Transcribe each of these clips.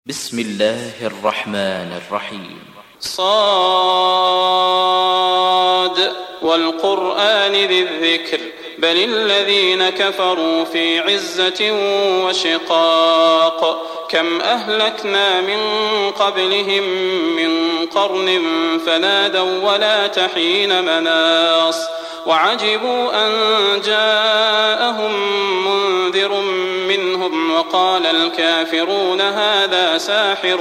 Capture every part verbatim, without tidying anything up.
بسم الله الرحمن الرحيم. صاد والقرآن ذي الذكر بل الذين كفروا في عزة وشقاق كم أهلكنا من قبلهم من قرن فنادوا ولا تحين مناص وعجبوا أن جاءهم منذر منهم وقال الكافرون هذا ساحر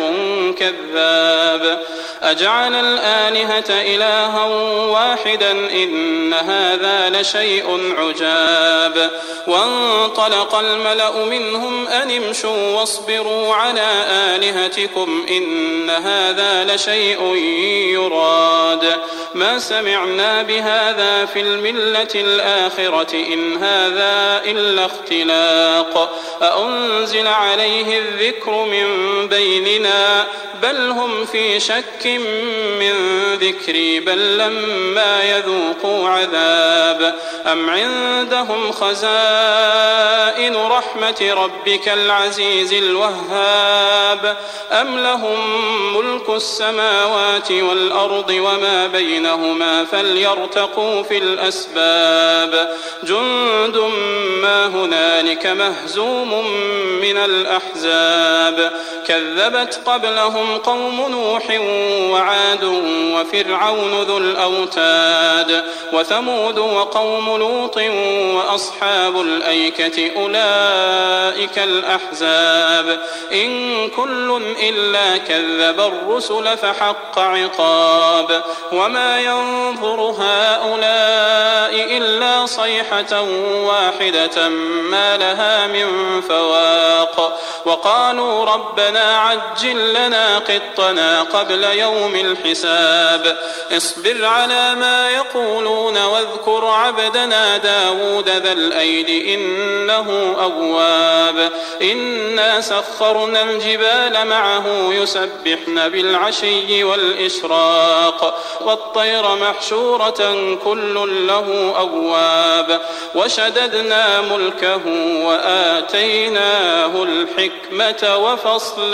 كذاب أجعل الآلهة إلها واحدا إن هذا لشيء عجاب وانطلق الملأ منهم أن امشوا واصبروا على آلهتكم إن هذا لشيء يراد ما سمعنا بهذا في الملة الآخرة إن هذا إلا اختلاق أأنزل عليه الذكر من بيننا بل هم في شك من ذكري بل لما يذوقوا عذاب أم عندهم خزائن رحمة ربك العزيز الوهاب أم لهم ملك السماوات والأرض وما بينهما فليرتقوا في الأسباب جند ما هنالك مهزوم من الأحزاب كذبت قبلهم قوم نوح وعاد وفرعون ذو الأوتاد وثمود وقوم لوط وأصحاب الأيكة أولئك الأحزاب إن كل إلا كذب الرسل فحق عقاب وما ينظر هؤلاء إلا صيحة واحدة ما لها من فواق وقالوا ربنا عجل لنا قطنا قبل يوم الحساب اصبر على ما يقولون واذكر عبدنا داود ذا الأيد إنه أواب إنا سخرنا الجبال معه يسبحن بالعشي والإشراق والطير محشورة كل له أواب وشددنا ملكه وآتيناه الحكمة وفصل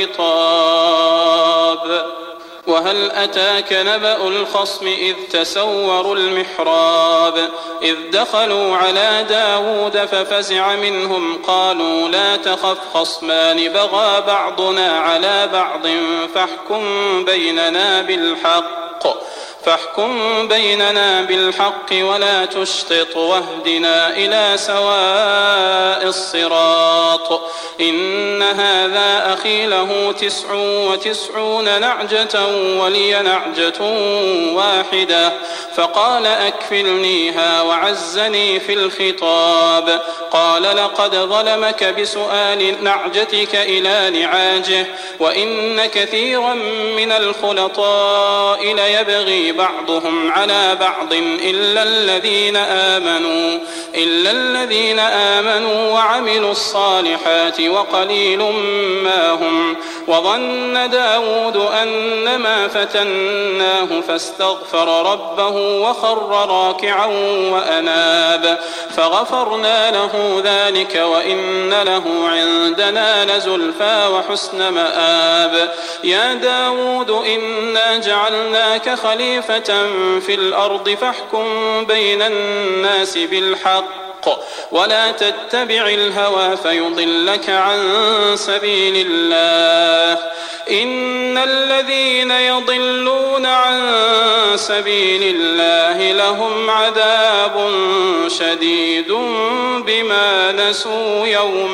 الخطاب وهل أتاك نبأ الخصم إذ تسوروا المحراب إذ دخلوا على داود ففزع منهم قالوا لا تخف خصمان بغى بعضنا على بعض فاحكم بيننا بالحق فاحكم بيننا بالحق ولا تشطط واهدنا إلى سواء الصراط إن هذا أخي له تسع وتسعون نعجة ولي نعجة واحدة فقال أكفلنيها وعزني في الخطاب قال لقد ظلمك بسؤال نعجتك إلى نعاجه وإن كثيرا من الخلطاء ليبغي بعضهم على بعض إلا الذين آمنوا إلا الذين آمنوا وعملوا الصالحات وقليل ما هم وظن داود أنما فتناه فاستغفر ربه وخر راكعا وأناب فغفرنا له ذلك وإن له عندنا لزلفى وحسن مآب يا داود إنا جعلناك خليفة في الأرض فاحكم بين الناس بالحق ولا تتبع الهوى فيضلك عن سبيل الله إن الذين يضلون عن سبيل الله لهم عذاب شديد بما نسوا يوم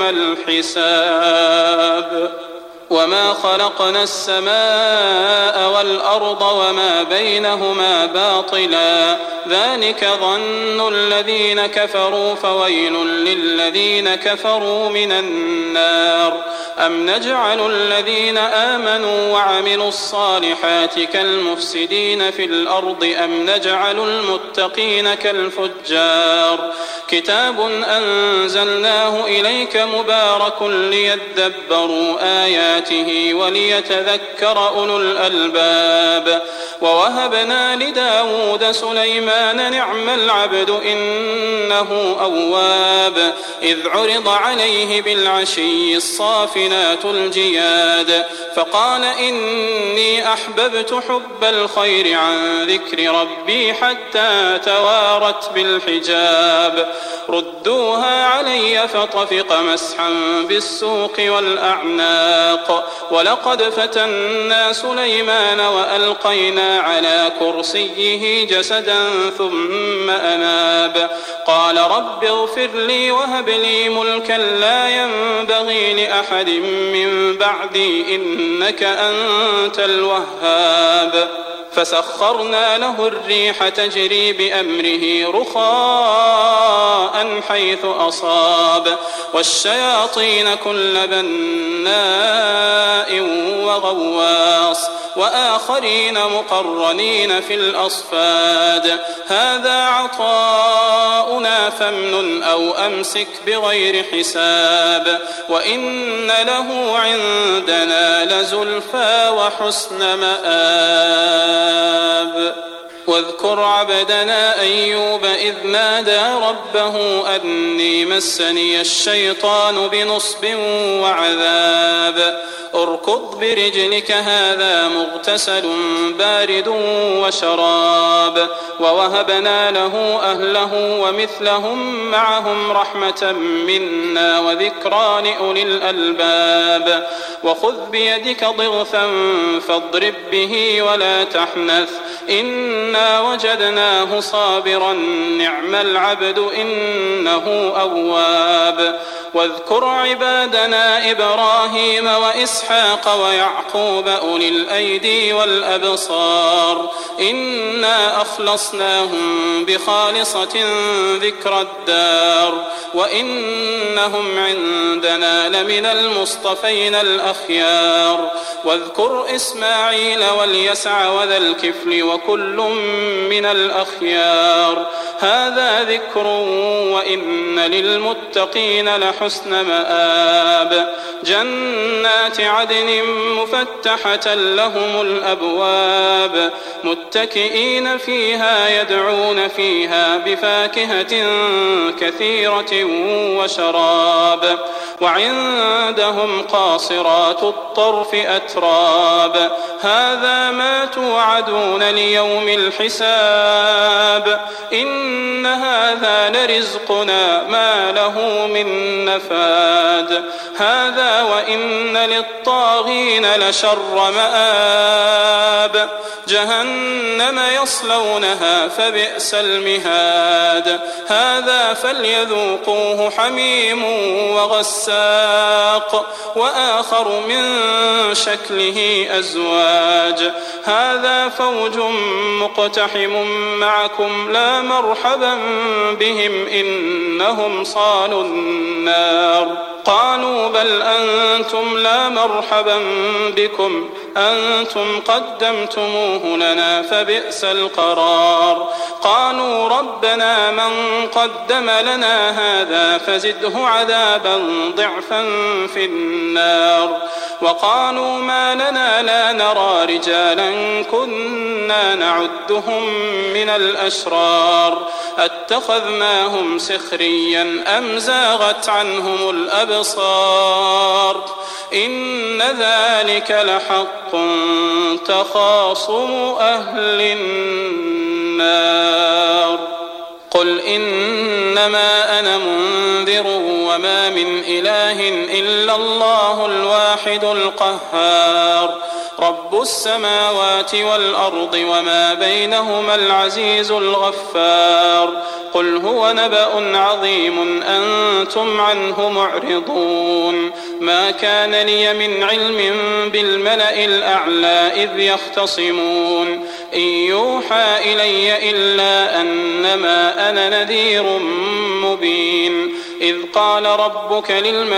الحساب وما خلقنا السماء والأرض وما بينهما باطلا ذلك ظن الذين كفروا فويل للذين كفروا من النار أم نجعل الذين آمنوا وعملوا الصالحات كالمفسدين في الأرض أم نجعل المتقين كالفجار كتاب أنزلناه إليك مبارك ليدبروا آياته وليتذكر أولو الألباب ووهبنا لداود سليمان سليمان نعم العبد إنه أواب إذ عرض عليه بالعشي الصافنات الجياد فقال إني أحببت حب الخير عن ذكر ربي حتى توارت بالحجاب ردوها علي فطفق مسحا بالسوق والأعناق ولقد فتنا سليمان وألقينا على كرسيه جسدا ثم أناب قال رب اغفر لي وهب لي ملكا لا ينبغي لأحد من بعدي إنك أنت الوهاب فسخرنا له الريح تجري بأمره رخاء حيث أصاب والشياطين كل بناء وغواص وآخرين مقرنين في الأصفاد هذا عطاؤنا فامنن أو أمسك بغير حساب وإن له عندنا لزلفى وحسن مآب واذكر عبدنا أيوب إذ نادى ربه أني مسني الشيطان بنصب وعذاب اركض برجلك هذا مغتسل بارد وشراب ووهبنا له أهله ومثلهم معهم رحمة منا وذكرى لأولي الألباب وخذ بيدك ضغثا فاضرب به ولا تحنث إنا وجدناه صابرا نعم العبد إنه أواب واذكر عبادنا إبراهيم وإسحاق ويعقوب أولي الأيدي والأبصار إنا أخلصناهم بخالصة ذكر الدار وإنهم عندنا لمن المصطفين الأخيار واذكر إسماعيل واليسع وذا الكفل وكل من الأخيار هذا ذكر وإن للمتقين لحسن مآب جنات عدن مفتحة لهم الأبواب متكئين فيها يدعون فيها بفاكهة كثيرة وشراب وعندهم قاصرات الطرف أتراب هذا ما توعدون ليوم الحساب إن هذا لرزقنا ما له من نفاد هذا وإن للطاغين لشر مآب جهنم يصلونها فبئس المهاد هذا فليذوقوه حميم وغساق وآخر من شكله أزواج هذا فوج مقتحم معكم لا مرحبا بهم إنهم صالوا النار قالوا بل أنتم لا مرحبا بكم أنتم قدمتموه لنا فبئس القرار قالوا ربنا من قدم لنا هذا فزده عذابا ضعفا في النار وقالوا ما لنا لا نرى رجالا كنا نعدهم من الأشرار أتخذناهم سخريا أم زاغت عنهم الأبصار إن ذلك لحق تخاصم أهل النار قل إنما أنا منذر وما من إله إلا الله الواحد القهار رب السماوات والأرض وما بينهما العزيز الغفار قل هو نبأ عظيم أنتم عنه معرضون ما كان لي من علم بالملأ الأعلى إذ يختصمون إن يوحى إلي إلا أنما أنا نذير مبين إذ قال ربك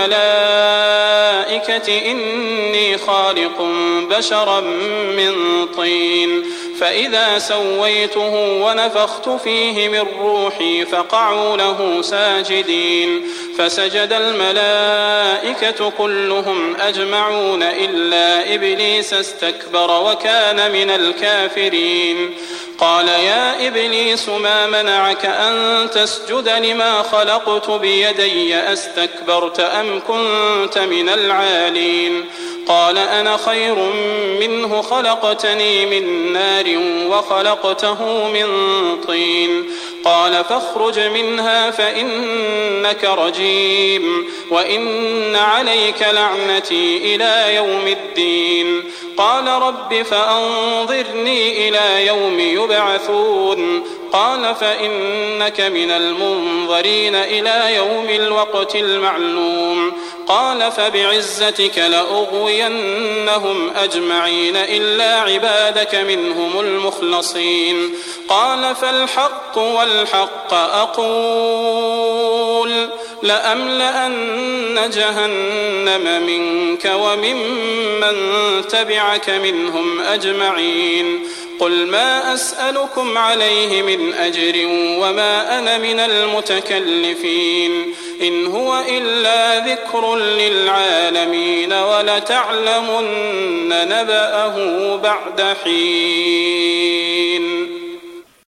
للملائكة إني خالق بشرا من طين فإذا سويته ونفخت فيه من روحي فقعوا له ساجدين فسجد الملائكة كلهم أجمعون إلا إبليس استكبر وكان من الكافرين قال يا إبليس ما منعك أن تسجد لما خلقت بيدي أستكبرت أم كنت من العالين قال أنا خير منه خلقتني من نار وخلقته من طين قال فاخرج منها فإنك رجيم وإن عليك لعنتي إلى يوم الدين قال رب فأنظرني إلى يوم يبعثون قال فإنك من المنظرين إلى يوم الوقت المعلوم قال فبعزتك لأغوينهم أجمعين إلا عبادك منهم المخلصين قال فالحق والحق أقول لأملأن جهنم منك وممن تبعك منهم أجمعين قل ما أسألكم عليه من أجر وما أنا من المتكلفين إن هو إلا ذكر للعالمين ولتعلمن نبأه بعد حين.